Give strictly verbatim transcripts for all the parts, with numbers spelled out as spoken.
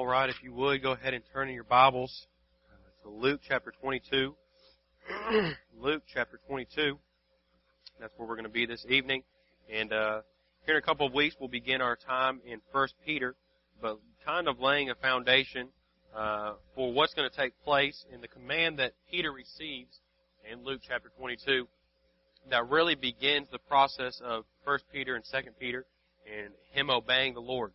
All right, if you would, go ahead and turn in your Bibles to Luke chapter twenty-two. Luke chapter twenty-two. That's where we're going to be this evening. And uh, here in a couple of weeks, we'll begin our time in First Peter, but kind of laying a foundation uh, for what's going to take place in the command that Peter receives in Luke chapter twenty-two that really begins the process of First Peter and Second Peter and him obeying the Lord.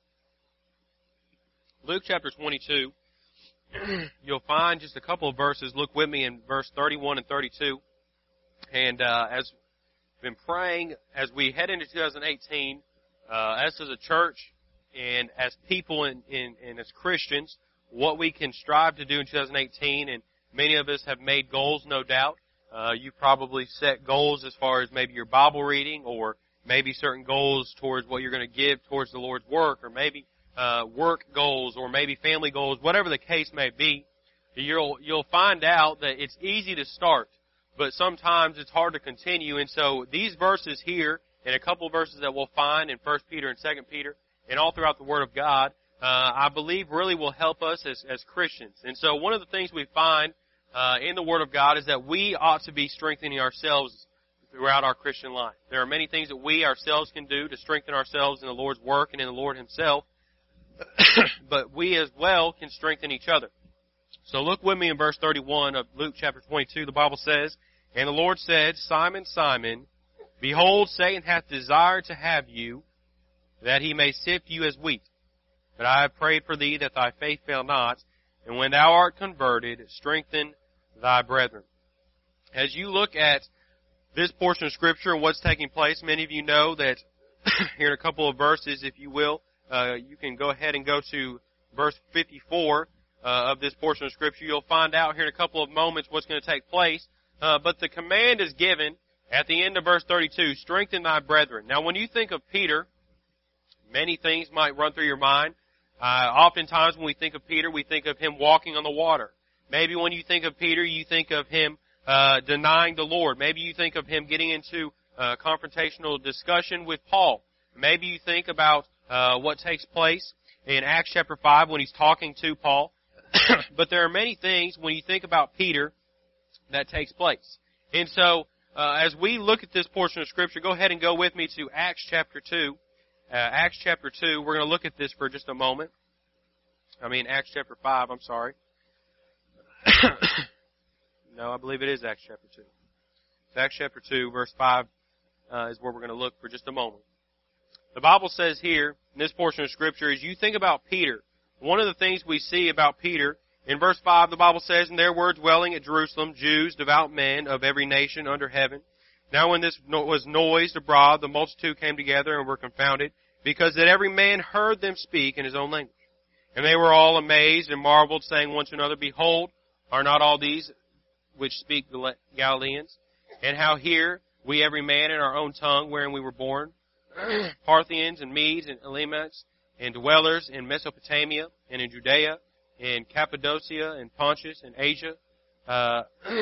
Luke chapter twenty-two, you'll find just a couple of verses. Look with me in verse thirty-one and thirty-two. And uh, as we've been praying, as we head into two thousand eighteen, uh, as as a church and as people and, and, and as Christians, what we can strive to do in two thousand eighteen, and many of us have made goals, no doubt. Uh, you probably set goals as far as maybe your Bible reading, or maybe certain goals towards what you're going to give towards the Lord's work, or maybe Uh, work goals, or maybe family goals, whatever the case may be. You'll you'll find out that it's easy to start, but sometimes it's hard to continue. And so these verses here, and a couple of verses that we'll find in First Peter and Second Peter, and all throughout the Word of God, uh, I believe really will help us as as Christians. And so one of the things we find uh, in the Word of God is that we ought to be strengthening ourselves throughout our Christian life. There are many things that we ourselves can do to strengthen ourselves in the Lord's work and in the Lord Himself. But we as well can strengthen each other. So look with me in verse thirty-one of Luke chapter twenty-two. The Bible says, "And the Lord said, Simon, Simon, behold, Satan hath desired to have you, that he may sift you as wheat. But I have prayed for thee that thy faith fail not, and when thou art converted, strengthen thy brethren." As you look at this portion of Scripture and what's taking place, many of you know that here in a couple of verses, if you will, Uh, you can go ahead and go to verse fifty-four uh, of this portion of Scripture. You'll find out here in a couple of moments what's going to take place. Uh, but the command is given at the end of verse thirty-two, "Strengthen thy brethren." Now, when you think of Peter, many things might run through your mind. Uh, oftentimes when we think of Peter, we think of him walking on the water. Maybe when you think of Peter, you think of him uh, denying the Lord. Maybe you think of him getting into uh, confrontational discussion with Paul. Maybe you think about Uh, what takes place in Acts chapter five when he's talking to Paul. But there are many things when you think about Peter that takes place. And so, uh, as we look at this portion of Scripture, go ahead and go with me to Acts chapter two. Uh, Acts chapter two, we're going to look at this for just a moment. I mean, Acts chapter five, I'm sorry. No, I believe it is Acts chapter two. It's Acts chapter two, verse five uh, is where we're going to look for just a moment. The Bible says here, in this portion of Scripture, as you think about Peter, one of the things we see about Peter, in verse five, the Bible says, "And there were dwelling at Jerusalem Jews, devout men of every nation under heaven. Now when this was noised abroad, the multitude came together and were confounded, because that every man heard them speak in his own language. And they were all amazed and marveled, saying one to another, Behold, are not all these which speak the Galileans? And how here we every man in our own tongue wherein we were born, Parthians and Medes and Elamites, and dwellers in Mesopotamia and in Judea and Cappadocia and Pontus and Asia." Uh,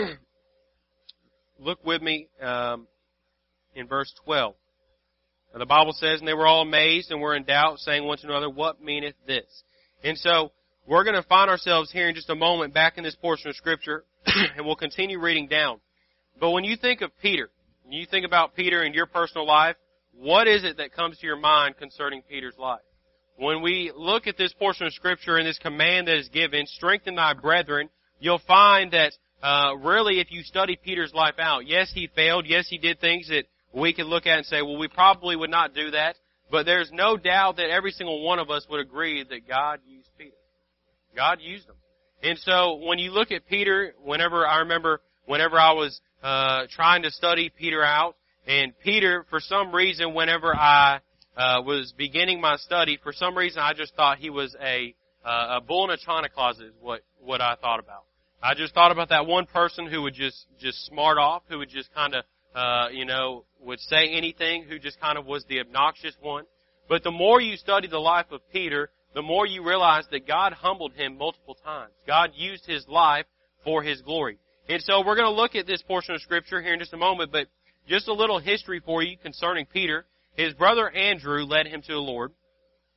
look with me um, in verse twelve. And the Bible says, "And they were all amazed and were in doubt, saying one to another, What meaneth this?" And so we're going to find ourselves here in just a moment back in this portion of Scripture, and we'll continue reading down. But when you think of Peter, when you think about Peter in your personal life, what is it that comes to your mind concerning Peter's life? When we look at this portion of Scripture and this command that is given, "Strengthen thy brethren," you'll find that uh, really if you study Peter's life out, yes, he failed. Yes, he did things that we could look at and say, well, we probably would not do that. But there's no doubt that every single one of us would agree that God used Peter. God used him. And so when you look at Peter, whenever I remember whenever I was uh, trying to study Peter out, and Peter, for some reason, whenever I uh, was beginning my study, for some reason I just thought he was a uh, a bull in a china closet is what, what I thought about. I just thought about that one person who would just, just smart off, who would just kind of, uh, you know, would say anything, who just kind of was the obnoxious one. But the more you study the life of Peter, the more you realize that God humbled him multiple times. God used his life for His glory. And so we're going to look at this portion of Scripture here in just a moment, but just a little history for you concerning Peter. His brother Andrew led him to the Lord.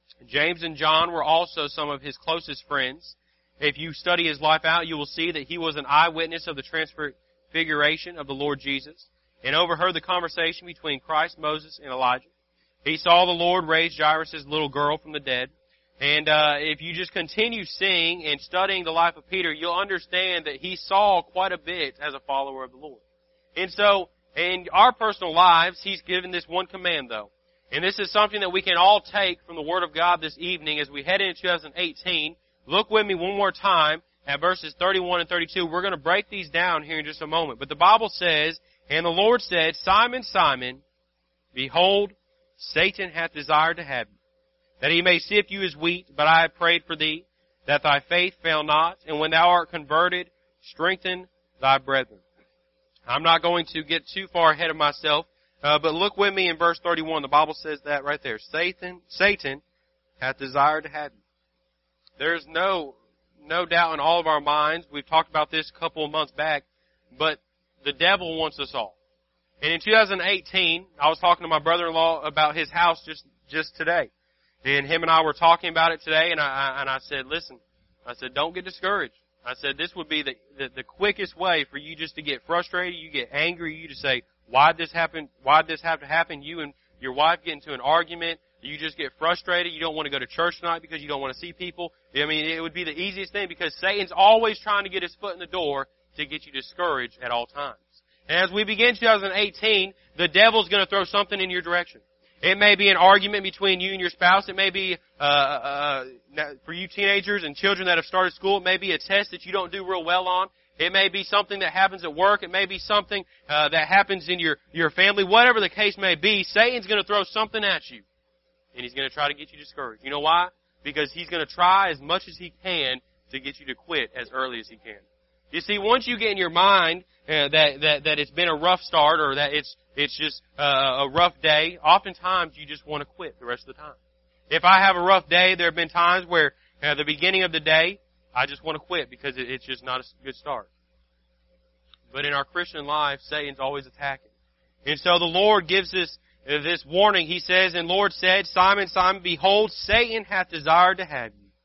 James and John were also some of his closest friends. If you study his life out, you will see that he was an eyewitness of the transfiguration of the Lord Jesus and overheard the conversation between Christ, Moses, and Elijah. He saw the Lord raise Jairus' little girl from the dead. And uh, if you just continue seeing and studying the life of Peter, you'll understand that he saw quite a bit as a follower of the Lord. And so, in our personal lives, he's given this one command, though. And this is something that we can all take from the Word of God this evening as we head into two thousand eighteen. Look with me one more time at verses thirty-one and thirty-two. We're going to break these down here in just a moment. But the Bible says, "And the Lord said, Simon, Simon, behold, Satan hath desired to have you, that he may sift you as wheat, but I have prayed for thee, that thy faith fail not, and when thou art converted, strengthen thy brethren." I'm not going to get too far ahead of myself, uh, but look with me in verse thirty-one. The Bible says that right there. Satan, Satan hath desired to have you. There's no, no doubt in all of our minds. We've talked about this a couple of months back, but the devil wants us all. And in two thousand eighteen, I was talking to my brother-in-law about his house just, just today. And him and I were talking about it today, and I, and I said, listen, I said, don't get discouraged. I said, this would be the, the, the quickest way for you just to get frustrated, you get angry, you to say, why'd this happen, why'd this have to happen? You and your wife get into an argument, you just get frustrated, you don't want to go to church tonight because you don't want to see people. I mean, it would be the easiest thing because Satan's always trying to get his foot in the door to get you discouraged at all times. And as we begin two thousand eighteen, the devil's going to throw something in your direction. It may be an argument between you and your spouse. It may be, uh, uh, for you teenagers and children that have started school, it may be a test that you don't do real well on. It may be something that happens at work. It may be something uh, that happens in your, your family. Whatever the case may be, Satan's going to throw something at you. And he's going to try to get you discouraged. You know why? Because he's going to try as much as he can to get you to quit as early as he can. You see, once you get in your mind uh, that, that, that it's been a rough start or that it's It's just uh, a rough day, oftentimes you just want to quit the rest of the time. If I have a rough day, there have been times where at the beginning of the day, I just want to quit because it, it's just not a good start. But in our Christian life, Satan's always attacking. And so the Lord gives us uh, this warning. He says, "And Lord said, Simon, Simon, behold, Satan hath desired to have you,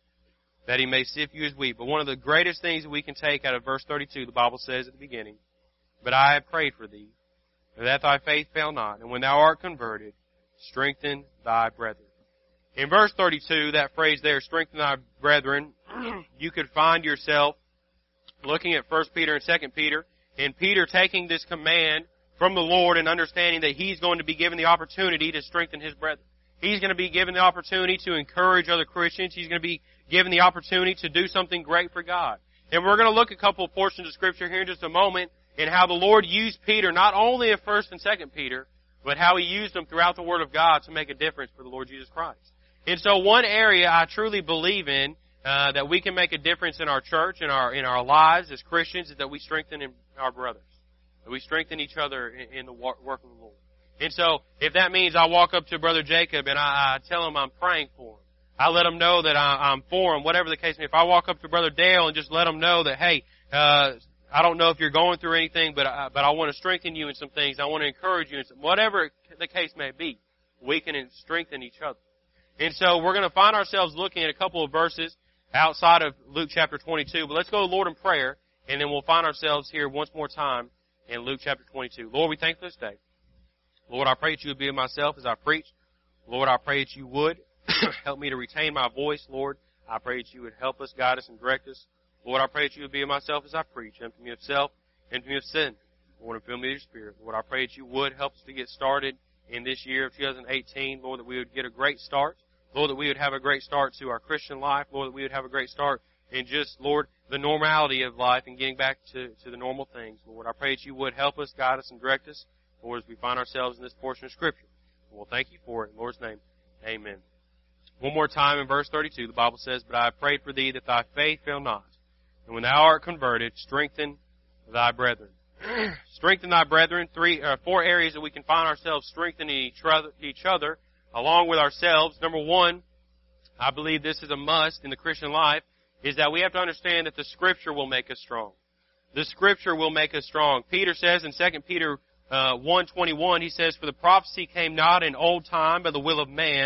that he may sift you as wheat." But one of the greatest things that we can take out of verse thirty-two, the Bible says at the beginning, "But I have prayed for thee, that thy faith fail not, and when thou art converted, strengthen thy brethren." In verse thirty-two, that phrase there, "strengthen thy brethren," you could find yourself looking at First Peter and Second Peter, and Peter taking this command from the Lord and understanding that he's going to be given the opportunity to strengthen his brethren. He's going to be given the opportunity to encourage other Christians. He's going to be given the opportunity to do something great for God. And we're going to look at a couple of portions of Scripture here in just a moment, and how the Lord used Peter, not only in First and Second Peter, but how He used him throughout the Word of God to make a difference for the Lord Jesus Christ. And so one area I truly believe in, uh, that we can make a difference in our church, in our, in our lives as Christians, is that we strengthen our brothers. That we strengthen each other in, in the work of the Lord. And so, if that means I walk up to Brother Jacob and I, I tell him I'm praying for him, I let him know that I, I'm for him, whatever the case may be. If I walk up to Brother Dale and just let him know that, hey, uh, I don't know if you're going through anything, but I, but I want to strengthen you in some things. I want to encourage you in some, whatever the case may be, we can strengthen each other. And so we're going to find ourselves looking at a couple of verses outside of Luke chapter twenty-two. But let's go to the Lord in prayer, and then we'll find ourselves here once more time in Luke chapter twenty-two. Lord, we thank you for this day. Lord, I pray that you would be with myself as I preach. Lord, I pray that you would help me to retain my voice. Lord, I pray that you would help us, guide us, and direct us. Lord, I pray that you would be with myself as I preach. Empty me of self, empty me of sin. Lord, and fill me with your Spirit. Lord, I pray that you would help us to get started in this year of two thousand eighteen. Lord, that we would get a great start. Lord, that we would have a great start to our Christian life. Lord, that we would have a great start in just, Lord, the normality of life and getting back to, to the normal things. Lord, I pray that you would help us, guide us, and direct us, Lord, as we find ourselves in this portion of Scripture. And we'll thank you for it. In the Lord's name, amen. One more time in verse thirty-two, the Bible says, "But I have prayed for thee that thy faith fail not. And when thou art converted, strengthen thy brethren." Strengthen thy brethren. Three, uh, four areas that we can find ourselves strengthening each other, each other along with ourselves. Number one, I believe this is a must in the Christian life, is that we have to understand that the Scripture will make us strong. The Scripture will make us strong. Peter says in Second Peter uh, one twenty-one, he says, "For the prophecy came not in old time by the will of man,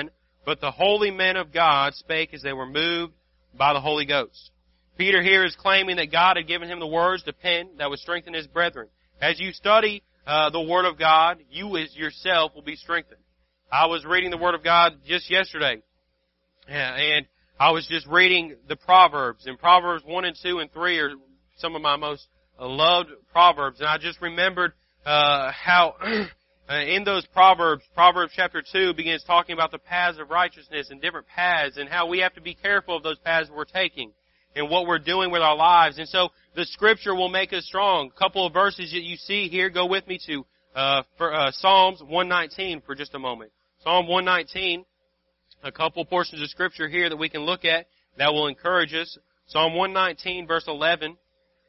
but the holy men of God spake as they were moved by the Holy Ghost. Peter here is claiming that God had given him the words to pen that would strengthen his brethren. As you study uh, the Word of God, you as yourself will be strengthened. I was reading the Word of God just yesterday, and I was just reading the Proverbs, and Proverbs one and two and three are some of my most loved Proverbs, and I just remembered uh, how in those Proverbs, Proverbs chapter two begins talking about the paths of righteousness and different paths, and how we have to be careful of those paths we're taking and what we're doing with our lives. And so the Scripture will make us strong. A couple of verses that you see here, go with me to uh, for, uh, Psalms one nineteen for just a moment. Psalm one nineteen, a couple portions of Scripture here that we can look at that will encourage us. Psalm one nineteen, verse eleven,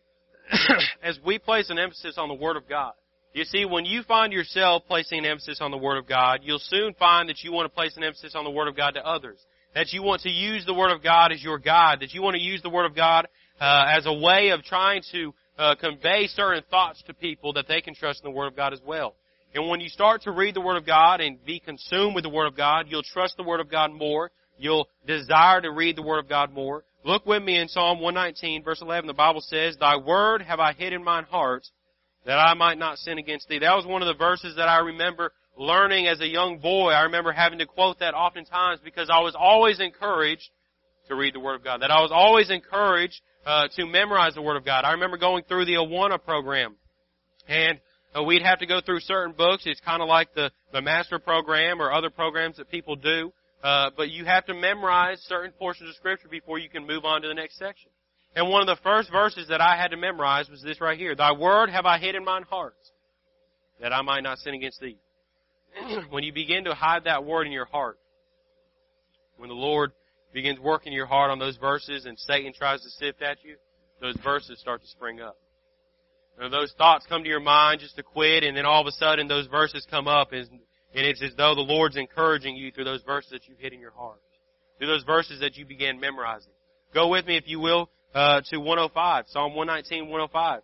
as we place an emphasis on the Word of God. You see, when you find yourself placing an emphasis on the Word of God, you'll soon find that you want to place an emphasis on the Word of God to others. That you want to use the Word of God as your guide. That you want to use the Word of God uh, as a way of trying to uh, convey certain thoughts to people that they can trust in the Word of God as well. And when you start to read the Word of God and be consumed with the Word of God, you'll trust the Word of God more. You'll desire to read the Word of God more. Look with me in Psalm one nineteen, verse eleven. The Bible says, Thy word have I hid in mine heart, that I might not sin against Thee. That was one of the verses that I remember learning as a young boy. I remember having to quote that oftentimes because I was always encouraged to read the Word of God. That I was always encouraged uh, to memorize the Word of God. I remember going through the Awana program, and uh, we'd have to go through certain books. It's kind of like the, the master program or other programs that people do. Uh, but you have to memorize certain portions of Scripture before you can move on to the next section. And one of the first verses that I had to memorize was this right here. Thy word have I hid in mine heart, that I might not sin against Thee. When you begin to hide that word in your heart, when the Lord begins working your heart on those verses and Satan tries to sift at you, those verses start to spring up. And those thoughts come to your mind just to quit, and then all of a sudden those verses come up, and And it's as though the Lord's encouraging you through those verses that you've hid in your heart. Through those verses that you began memorizing. Go with me, if you will, uh, to one oh five. Psalm one nineteen, one oh five.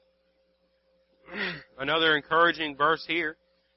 Another encouraging verse here.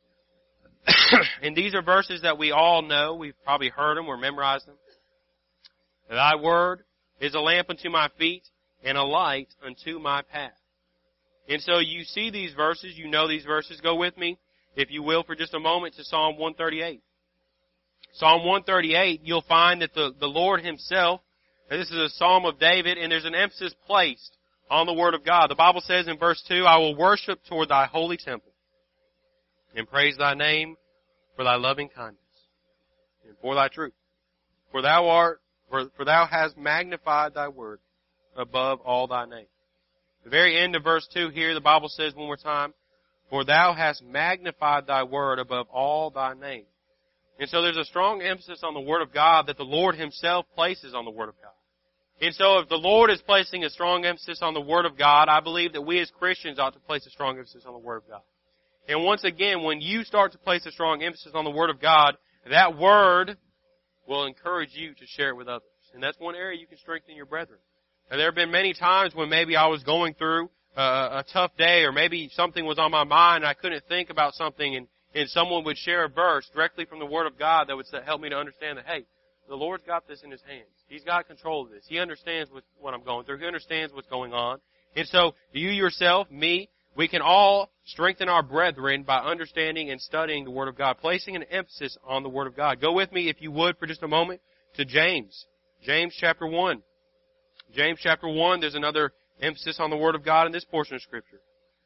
And these are verses that we all know. We've probably heard them or memorized them. Thy word is a lamp unto my feet and a light unto my path. And so you see these verses. You know these verses. Go with me, if you will, for just a moment to Psalm one thirty-eight. Psalm one thirty-eight, you'll find that the, the Lord Himself, and this is a Psalm of David, and there's an emphasis placed on the Word of God. The Bible says in verse two, I will worship toward Thy holy temple and praise Thy name for Thy loving kindness and for Thy truth. For Thou art, for, for Thou hast magnified Thy word above all Thy name. The very end of verse two here, the Bible says one more time, for Thou hast magnified Thy word above all Thy name. And so there's a strong emphasis on the Word of God that the Lord Himself places on the Word of God. And so if the Lord is placing a strong emphasis on the Word of God, I believe that we as Christians ought to place a strong emphasis on the Word of God. And once again, when you start to place a strong emphasis on the Word of God, that Word will encourage you to share it with others. And that's one area you can strengthen your brethren. And there have been many times when maybe I was going through uh, a tough day, or maybe something was on my mind and I couldn't think about something, and And someone would share a verse directly from the Word of God that would help me to understand that, hey, the Lord's got this in His hands. He's got control of this. He understands what, what I'm going through. He understands what's going on. And so, you yourself, me, we can all strengthen our brethren by understanding and studying the Word of God, placing an emphasis on the Word of God. Go with me, if you would, for just a moment, to James. James chapter one. James chapter one, there's another emphasis on the Word of God in this portion of Scripture.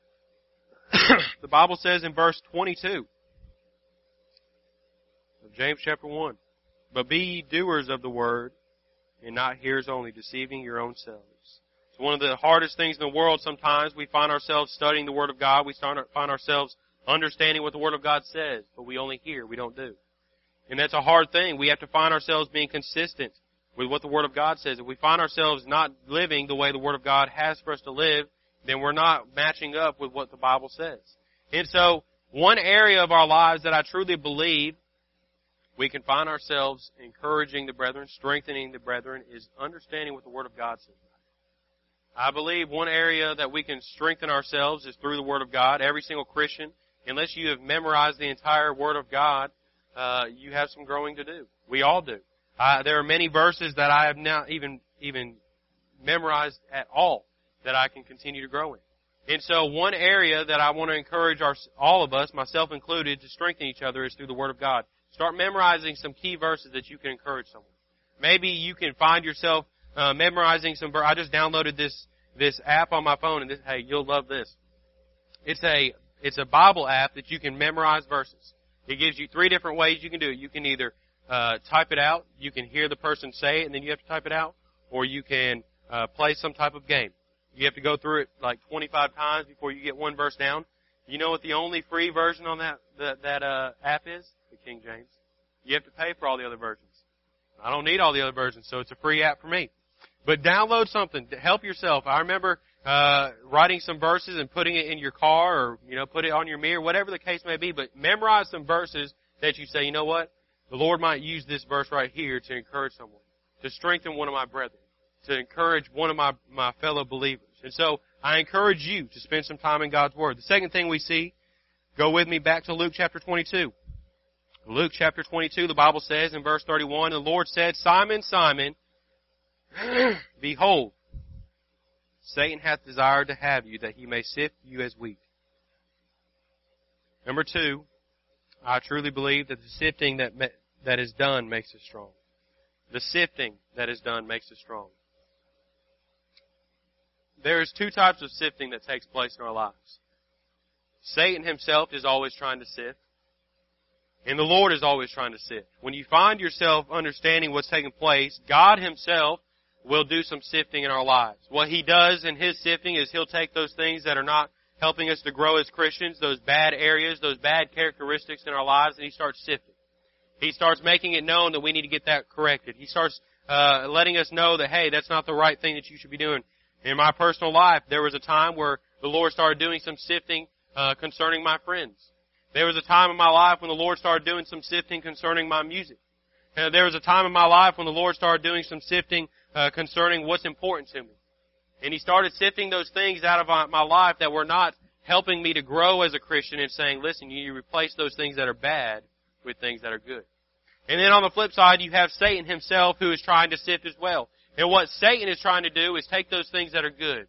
The Bible says in verse twenty-two, James chapter one, but be ye doers of the word, and not hearers only, deceiving your own selves. It's one of the hardest things in the world. Sometimes we find ourselves studying the Word of God. We start, find ourselves understanding what the Word of God says, but we only hear, we don't do. And that's a hard thing. We have to find ourselves being consistent with what the Word of God says. If we find ourselves not living the way the Word of God has for us to live, then we're not matching up with what the Bible says. And so, one area of our lives that I truly believe we can find ourselves encouraging the brethren, strengthening the brethren, is understanding what the Word of God says. I believe one area that we can strengthen ourselves is through the Word of God. Every single Christian, unless you have memorized the entire Word of God, uh, you have some growing to do. We all do. Uh, there are many verses that I have not even, even memorized at all that I can continue to grow in. And so one area that I want to encourage our, all of us, myself included, to strengthen each other is through the Word of God. Start memorizing some key verses that you can encourage someone. Maybe you can find yourself uh, memorizing some verses. I just downloaded this this app on my phone, and this, hey, you'll love this. It's a it's a Bible app that you can memorize verses. It gives you three different ways you can do it. You can either uh, type it out, you can hear the person say it, and then you have to type it out, or you can uh, play some type of game. You have to go through it like twenty-five times before you get one verse down. You know what the only free version on that that, that uh, app is? The King James. You have to pay for all the other versions. I don't need all the other versions, so it's a free app for me. But download something to help yourself. I remember uh writing some verses and putting it in your car, or you know, put it on your mirror, whatever the case may be. But memorize some verses that you say, you know what, the Lord might use this verse right here to encourage someone, to strengthen one of my brethren, to encourage one of my my fellow believers. And so I encourage you to spend some time in God's Word. The second thing we see, go with me back to Luke chapter twenty-two. Luke chapter twenty-two, the Bible says in verse thirty-one, the Lord said, Simon, Simon, behold, Satan hath desired to have you, that he may sift you as wheat. Number two, I truly believe that the sifting that that is done makes us strong. The sifting that is done makes us strong. There's two types of sifting that takes place in our lives. Satan himself is always trying to sift, and the Lord is always trying to sift. When you find yourself understanding what's taking place, God himself will do some sifting in our lives. What he does in his sifting is he'll take those things that are not helping us to grow as Christians, those bad areas, those bad characteristics in our lives, and he starts sifting. He starts making it known that we need to get that corrected. He starts uh, letting us know that, hey, that's not the right thing that you should be doing. In my personal life, there was a time where the Lord started doing some sifting uh, concerning my friends. There was a time in my life when the Lord started doing some sifting concerning my music. Uh, there was a time in my life when the Lord started doing some sifting uh, concerning what's important to me. And he started sifting those things out of my, my life that were not helping me to grow as a Christian, and saying, listen, you need to replace those things that are bad with things that are good. And then on the flip side, you have Satan himself, who is trying to sift as well. And what Satan is trying to do is take those things that are good,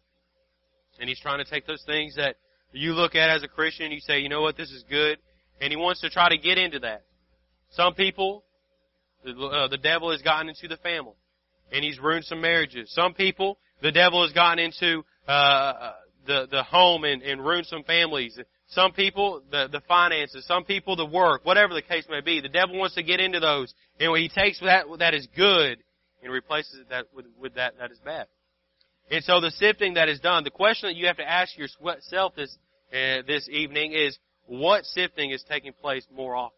and he's trying to take those things that you look at as a Christian and you say, you know what, this is good, and he wants to try to get into that. Some people, the, uh, the devil has gotten into the family, and he's ruined some marriages. Some people, the devil has gotten into uh, the the home and, and ruined some families. Some people, the, the finances. Some people, the work. Whatever the case may be, the devil wants to get into those, and when he takes that that is good and replaces that with, with that that is bad. And so the sifting that is done, the question that you have to ask yourself this uh, this evening is, what sifting is taking place more often?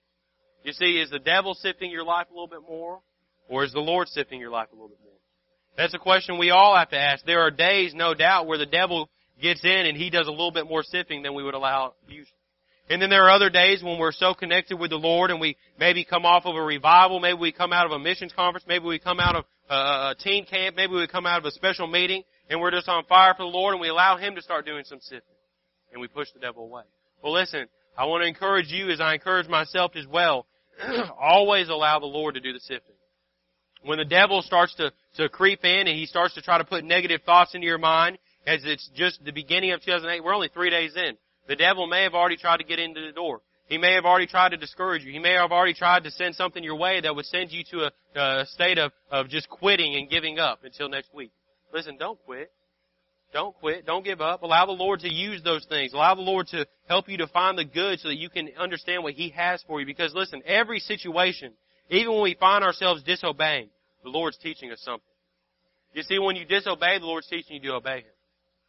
You see, is the devil sifting your life a little bit more, or is the Lord sifting your life a little bit more? That's a question we all have to ask. There are days, no doubt, where the devil gets in and he does a little bit more sifting than we would allow usually. And then there are other days when we're so connected with the Lord, and we maybe come off of a revival, maybe we come out of a missions conference, maybe we come out of a teen camp, maybe we come out of a special meeting, and we're just on fire for the Lord, and we allow him to start doing some sifting, and we push the devil away. Well, listen, I want to encourage you, as I encourage myself as well, always allow the Lord to do the sifting. When the devil starts to, to creep in and he starts to try to put negative thoughts into your mind, as it's just the beginning of two thousand eight, we're only three days in. The devil may have already tried to get into the door. He may have already tried to discourage you. He may have already tried to send something your way that would send you to a, a state of, of just quitting and giving up until next week. Listen, don't quit. Don't quit. Don't give up. Allow the Lord to use those things. Allow the Lord to help you to find the good so that you can understand what He has for you. Because listen, every situation, even when we find ourselves disobeying, the Lord's teaching us something. You see, when you disobey, the Lord's teaching you to obey Him.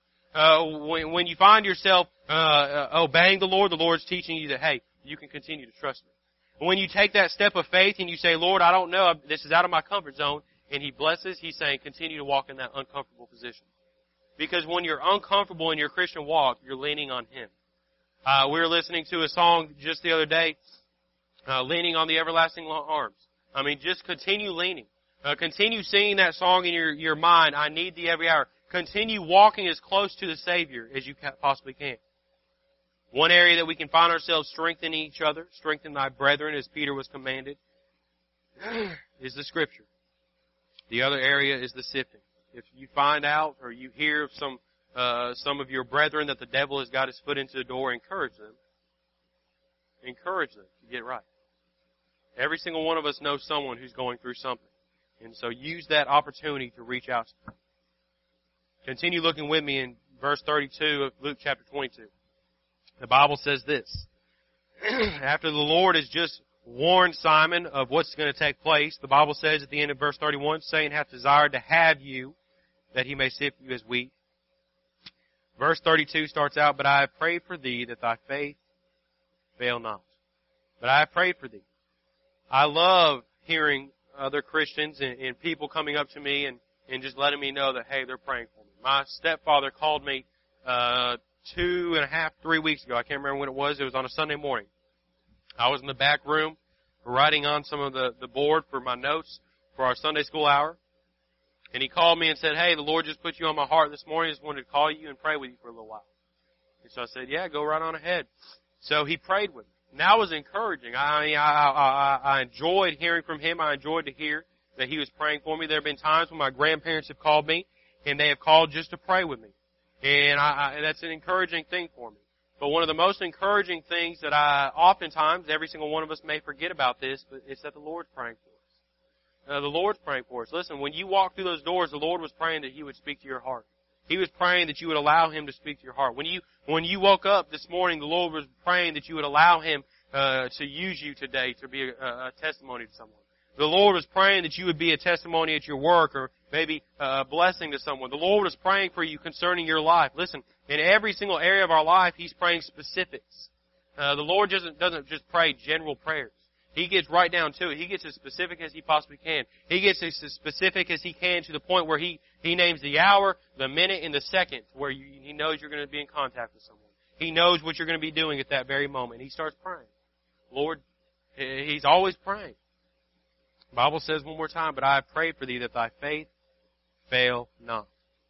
Uh, when, when you find yourself uh, uh, obeying the Lord, the Lord's teaching you that, hey, you can continue to trust me. When you take that step of faith and you say, Lord, I don't know, this is out of my comfort zone, and He blesses, He's saying, continue to walk in that uncomfortable position. Because when you're uncomfortable in your Christian walk, you're leaning on Him. Uh, we were listening to a song just the other day, uh, leaning on the everlasting arms. I mean, just continue leaning. Uh, continue singing that song in your, your mind, I need Thee every hour. Continue walking as close to the Savior as you possibly can. One area that we can find ourselves strengthening each other, strengthen thy brethren, as Peter was commanded, is the Scripture. The other area is the sifting. If you find out or you hear of some uh, some of your brethren that the devil has got his foot into the door, encourage them. Encourage them to get right. Every single one of us knows someone who's going through something. And so use that opportunity to reach out to them. Continue looking with me in verse thirty-two of Luke chapter twenty-two. The Bible says this. After the Lord has just warned Simon of what's going to take place, the Bible says at the end of verse thirty-one, Satan hath desired to have you, that he may sift you as wheat. Verse thirty-two starts out, But I have prayed for thee, that thy faith fail not. But I have prayed for thee. I love hearing other Christians and, and people coming up to me and, and just letting me know that, hey, they're praying for me. My stepfather called me uh two and a half, three weeks ago. I can't remember when it was. It was on a Sunday morning. I was in the back room writing on some of the, the board for my notes for our Sunday school hour. And he called me and said, hey, the Lord just put you on my heart this morning. I just wanted to call you and pray with you for a little while. And so I said, yeah, go right on ahead. So he prayed with me. And that was encouraging. I, I, I, I enjoyed hearing from him. I enjoyed to hear that he was praying for me. There have been times when my grandparents have called me, and they have called just to pray with me. And I, I, that's an encouraging thing for me. But one of the most encouraging things that I, oftentimes, every single one of us may forget about this, but it's that the Lord's praying for us. Uh, the Lord's praying for us. Listen, when you walk through those doors, the Lord was praying that He would speak to your heart. He was praying that you would allow Him to speak to your heart. When you, when you woke up this morning, the Lord was praying that you would allow Him, uh, to use you today to be a, a testimony to someone. The Lord was praying that you would be a testimony at your work or maybe a blessing to someone. The Lord was praying for you concerning your life. Listen, in every single area of our life, He's praying specifics. Uh, the Lord doesn't, doesn't just pray general prayers. He gets right down to it. He gets as specific as He possibly can. He gets as specific as He can to the point where He, he names the hour, the minute, and the second where you, He knows you're going to be in contact with someone. He knows what you're going to be doing at that very moment. He starts praying. Lord, He's always praying. The Bible says one more time, But I have prayed for thee that thy faith fail not.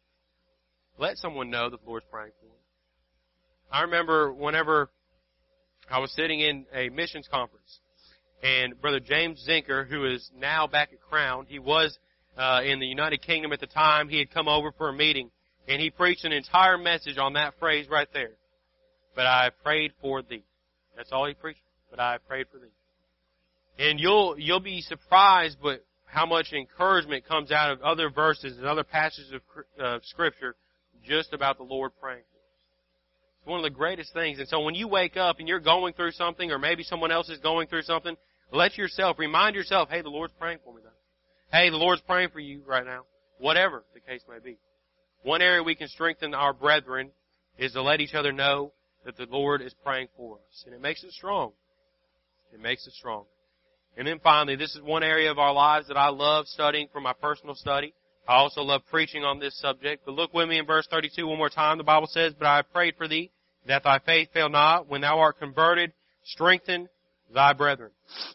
Let someone know that the Lord's praying for them. I remember whenever I was sitting in a missions conference, and Brother James Zinker, who is now back at Crown, he was uh, in the United Kingdom at the time. He had come over for a meeting, and he preached an entire message on that phrase right there. But I have prayed for thee. That's all he preached. But I have prayed for thee. And you'll you'll be surprised, but how much encouragement comes out of other verses and other passages of uh, Scripture just about the Lord praying for us. It's one of the greatest things. And so when you wake up and you're going through something, or maybe someone else is going through something, let yourself, remind yourself, hey, the Lord's praying for me though. Hey, the Lord's praying for you right now. Whatever the case may be. One area we can strengthen our brethren is to let each other know that the Lord is praying for us. And it makes it strong. It makes it strong. And then finally, this is one area of our lives that I love studying for my personal study. I also love preaching on this subject. But look with me in verse thirty-two one more time. The Bible says, But I have prayed for thee, that thy faith fail not. When thou art converted, strengthen thy brethren.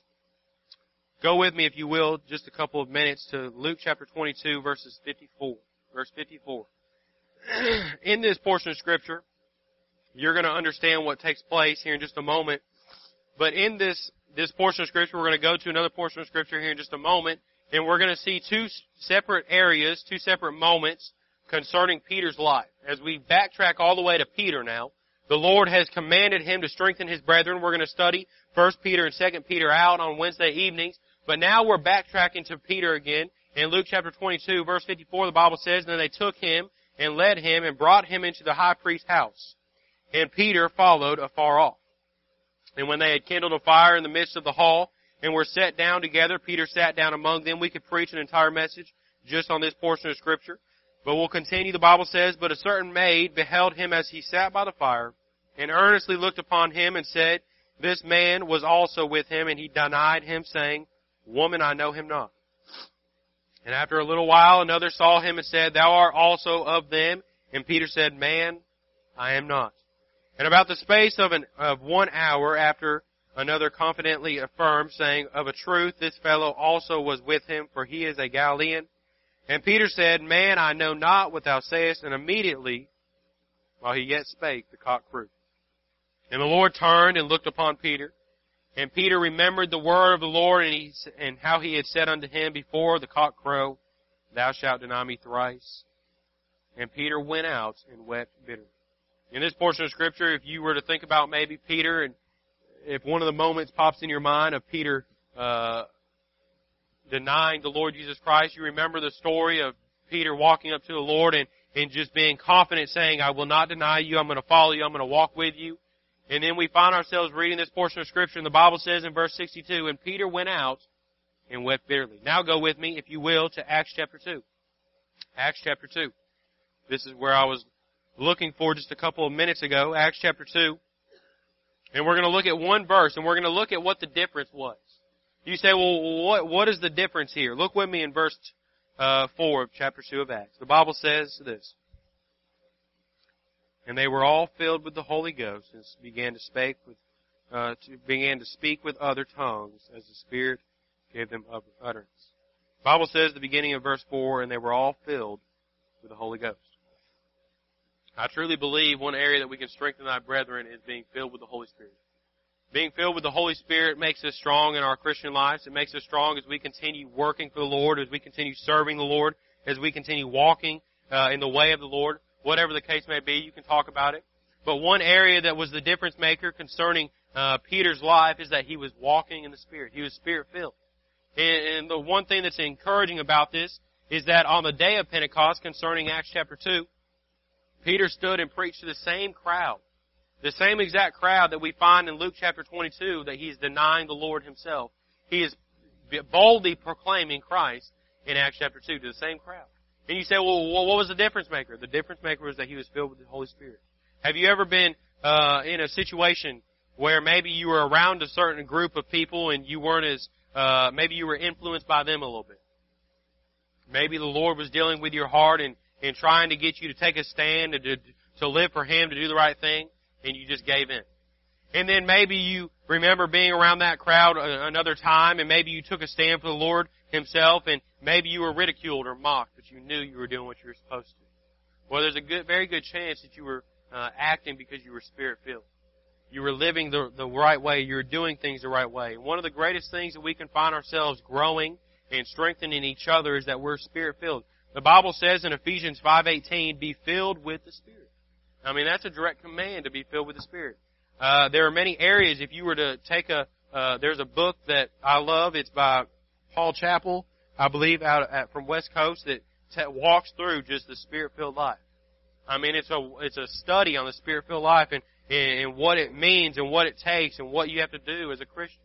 Go with me, if you will, just a couple of minutes to Luke chapter twenty-two, verses fifty-four. Verse fifty-four. In this portion of Scripture, you're going to understand what takes place here in just a moment. But in this This portion of Scripture, we're going to go to another portion of Scripture here in just a moment, and we're going to see two separate areas, two separate moments concerning Peter's life. As we backtrack all the way to Peter now, the Lord has commanded him to strengthen his brethren. We're going to study First Peter and Second Peter out on Wednesday evenings, but now we're backtracking to Peter again. In Luke chapter twenty-two, verse fifty-four, the Bible says, Then they took him and led him and brought him into the high priest's house, and Peter followed afar off. And when they had kindled a fire in the midst of the hall and were set down together, Peter sat down among them. We could preach an entire message just on this portion of Scripture. But we'll continue. The Bible says, But a certain maid beheld him as he sat by the fire, and earnestly looked upon him, and said, This man was also with him. And he denied him, saying, Woman, I know him not. And after a little while, another saw him and said, Thou art also of them. And Peter said, Man, I am not. And about the space of an of one hour after, another confidently affirmed, saying, Of a truth, this fellow also was with him, for he is a Galilean. And Peter said, Man, I know not what thou sayest. And immediately, while he yet spake, the cock crew. And the Lord turned and looked upon Peter. And Peter remembered the word of the Lord, and, he, and how he had said unto him before the cock crow, Thou shalt deny me thrice. And Peter went out and wept bitterly. In this portion of Scripture, if you were to think about maybe Peter, and if one of the moments pops in your mind of Peter uh, denying the Lord Jesus Christ, you remember the story of Peter walking up to the Lord and, and just being confident, saying, I will not deny you, I'm going to follow you, I'm going to walk with you. And then we find ourselves reading this portion of Scripture, and the Bible says in verse sixty-two, And Peter went out and wept bitterly. Now go with me, if you will, to Acts chapter two. Acts chapter two. This is where I was looking for just a couple of minutes ago, Acts chapter two. And we're going to look at one verse, and we're going to look at what the difference was. You say, well, what, what is the difference here? Look with me in verse uh, four of chapter two of Acts. The Bible says this. And they were all filled with the Holy Ghost and began to speak with, uh, to, began to speak with other tongues as the Spirit gave them utterance. The Bible says at the beginning of verse four, and they were all filled with the Holy Ghost. I truly believe one area that we can strengthen thy brethren is being filled with the Holy Spirit. Being filled with the Holy Spirit makes us strong in our Christian lives. It makes us strong as we continue working for the Lord, as we continue serving the Lord, as we continue walking uh, in the way of the Lord. Whatever the case may be, you can talk about it. But one area that was the difference maker concerning uh, Peter's life is that he was walking in the Spirit. He was Spirit-filled. And, and the one thing that's encouraging about this is that on the day of Pentecost, concerning Acts chapter two, Peter stood and preached to the same crowd. The same exact crowd that we find in Luke chapter twenty-two, that he's denying the Lord himself. He is boldly proclaiming Christ in Acts chapter two to the same crowd. And you say, well, what was the difference maker? The difference maker was that he was filled with the Holy Spirit. Have you ever been uh, in a situation where maybe you were around a certain group of people and you weren't as, uh, maybe you were influenced by them a little bit? Maybe the Lord was dealing with your heart and, and trying to get you to take a stand and to, to live for Him, to do the right thing, and you just gave in. And then maybe you remember being around that crowd another time, and maybe you took a stand for the Lord Himself, and maybe you were ridiculed or mocked, but you knew you were doing what you were supposed to. Well, there's a good, very good chance that you were uh, acting because you were Spirit-filled. You were living the, the right way. You were doing things the right way. And one of the greatest things that we can find ourselves growing and strengthening each other is that we're Spirit-filled. The Bible says in Ephesians five eighteen, be filled with the Spirit. I mean, that's a direct command to be filled with the Spirit. Uh, there are many areas. If you were to take a, uh, there's a book that I love. It's by Paul Chappell, I believe, out at, from West Coast, that t- walks through just the Spirit-filled life. I mean, it's a it's a study on the Spirit-filled life and, and what it means and what it takes and what you have to do as a Christian.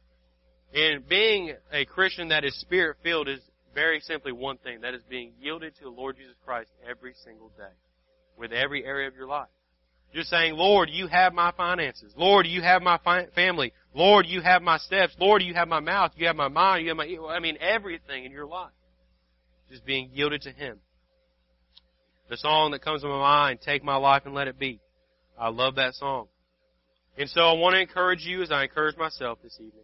And being a Christian that is Spirit-filled is very simply one thing. That is being yielded to the Lord Jesus Christ every single day with every area of your life. Just saying, Lord, you have my finances. Lord, you have my fi- family. Lord, you have my steps. Lord, you have my mouth. You have my mind. You have my, I mean, everything in your life. Just being yielded to Him. The song that comes to my mind, Take My Life and Let It Be. I love that song. And so I want to encourage you as I encourage myself this evening.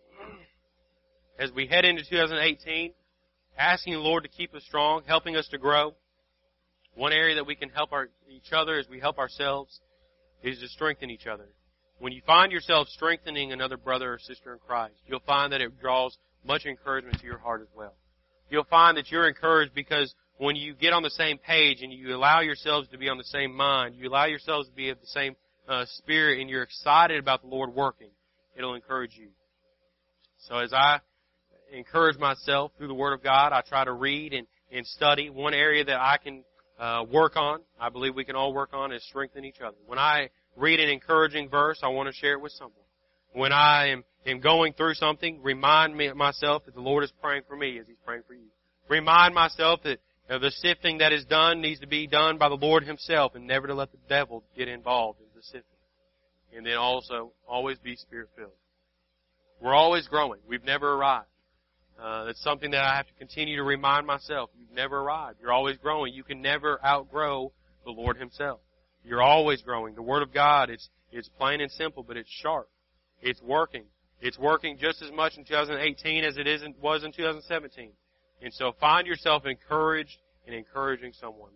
As we head into two thousand eighteen, asking the Lord to keep us strong, helping us to grow. One area that we can help our, each other as we help ourselves is to strengthen each other. When you find yourself strengthening another brother or sister in Christ, you'll find that it draws much encouragement to your heart as well. You'll find that you're encouraged because when you get on the same page and you allow yourselves to be on the same mind, you allow yourselves to be of the same uh, spirit, and you're excited about the Lord working, it'll encourage you. So as I encourage myself through the Word of God, I try to read and, and study. One area that I can uh, work on, I believe we can all work on, is strengthen each other. When I read an encouraging verse, I want to share it with someone. When I am, am going through something, remind me myself that the Lord is praying for me as He's praying for you. Remind myself that you know, the sifting that is done needs to be done by the Lord Himself, and never to let the devil get involved in the sifting. And then also, always be Spirit-filled. We're always growing. We've never arrived. Uh, that's something that I have to continue to remind myself. You've never arrived. You're always growing. You can never outgrow the Lord Himself. You're always growing. The Word of God, it's, it's plain and simple, but it's sharp. It's working. It's working just as much in two thousand eighteen as it is in, was in two thousand seventeen. And so find yourself encouraged and encouraging someone.